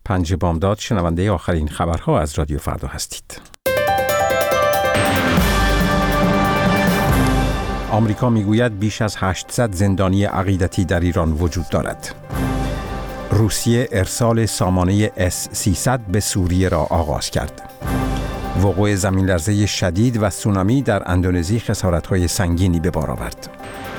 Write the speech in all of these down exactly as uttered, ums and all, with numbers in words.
پنج بامداد شنونده آخرین خبرها از رادیو فردا هستید. آمریکا میگوید بیش از هشتصد زندانی عقیدتی در ایران وجود دارد. روسیه ارسال سامانه اس سیصد به سوریه را آغاز کرد. وقوع زمین‌لرزه شدید و سونامی در اندونزی خسارت‌های سنگینی به بار آورد.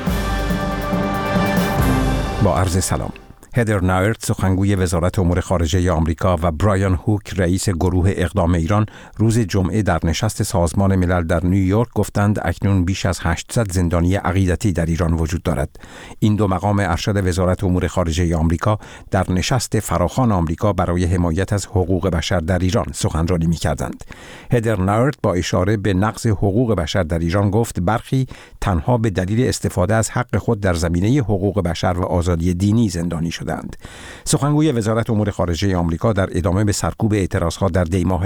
با عرض سلام. هدر نایرت سخنگوی وزارت امور خارجه آمریکا و برایان هوک رئیس گروه اقدام ایران روز جمعه در نشست سازمان ملل در نیویورک گفتند اکنون بیش از هشتصد زندانی عقیدتی در ایران وجود دارد. این دو مقام ارشد وزارت امور خارجه آمریکا در نشست فراخوان آمریکا برای حمایت از حقوق بشر در ایران سخنرانی می‌کردند. هدر نایرت با اشاره به نقض حقوق بشر در ایران گفت برخی تنها به دلیل استفاده از حق خود در زمینه حقوق بشر و آزادی دینی زندانی شدند. سخنگوی وزارت امور خارجه آمریکا در ادامه به سرکوب اعتراضها در دی‌ماه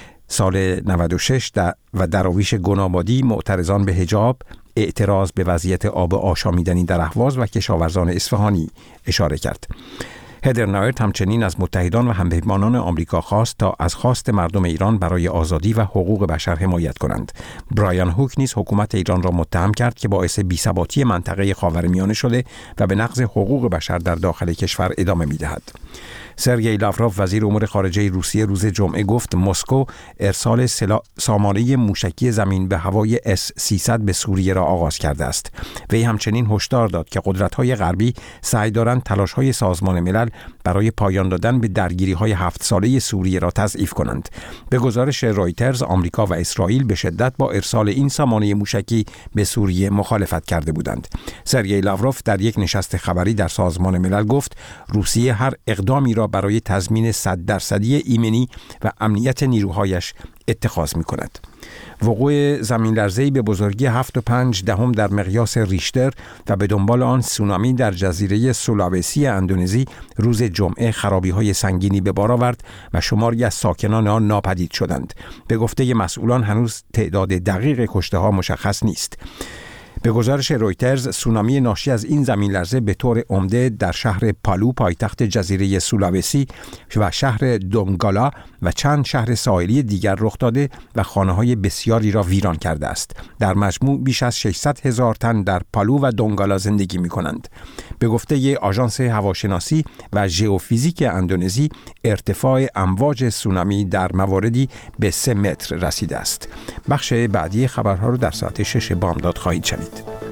سال نود و شش و دراویش گنابادی معترضان به حجاب، اعتراض به وضعیت آب آشامیدنی در اهواز و کشاورزان اصفهانی اشاره کرد. هدر نایرت همچنین از متحدان و همپیمانان آمریکا خواست تا از خواست مردم ایران برای آزادی و حقوق بشر حمایت کنند. برایان هوک نیز حکومت ایران را متهم کرد که باعث بی‌ثباتی منطقه خاورمیانه شده و به نقض حقوق بشر در داخل کشور ادامه می‌دهد. سرگئی لاوروف وزیر امور خارجه روسیه روز جمعه گفت مسکو ارسال سامانه موشکی زمین به هوای اس سیصد به سوریه را آغاز کرده است. وی همچنین هشدار داد که قدرت‌های غربی سعی دارند تلاش‌های سازمان ملل برای پایان دادن به درگیری‌های هفت ساله سوریه را تضعیف کنند. به گزارش رویترز، آمریکا و اسرائیل به شدت با ارسال این سامانه موشکی به سوریه مخالفت کرده بودند. سرگئی لاوروف در یک نشست خبری در سازمان ملل گفت روسیه هر اقدامی را برای تضمین صد درصدی ایمنی و امنیت نیروهایش اتخاذ می کند. وقوع زمین‌لرزه‌ای به بزرگی هفت و پنج دهم در مقیاس ریشتر و به دنبال آن سونامی در جزیره سولاوسی اندونزی روز جمعه خرابی‌های سنگینی به بار آورد و شماری از ساکنان آن ناپدید شدند. به گفته مسئولان هنوز تعداد دقیق کشته‌ها مشخص نیست. به گزارش رویترز، سونامی ناشی از این زمین‌لرزه به طور عمده در شهر پالو پایتخت جزیره سولاوسی و شهر دونگالا و چند شهر ساحلی دیگر رخ داده و خانه‌های بسیاری را ویران کرده است. در مجموع بیش از ششصد هزار تن در پالو و دونگالا زندگی می‌کنند. به گفته آژانس هواشناسی و ژئوفیزیک اندونزی، ارتفاع امواج سونامی در مواردی به سه متر رسیده است. بخش بعدی خبرها رو در ساعت شش بامداد خواهید شنید.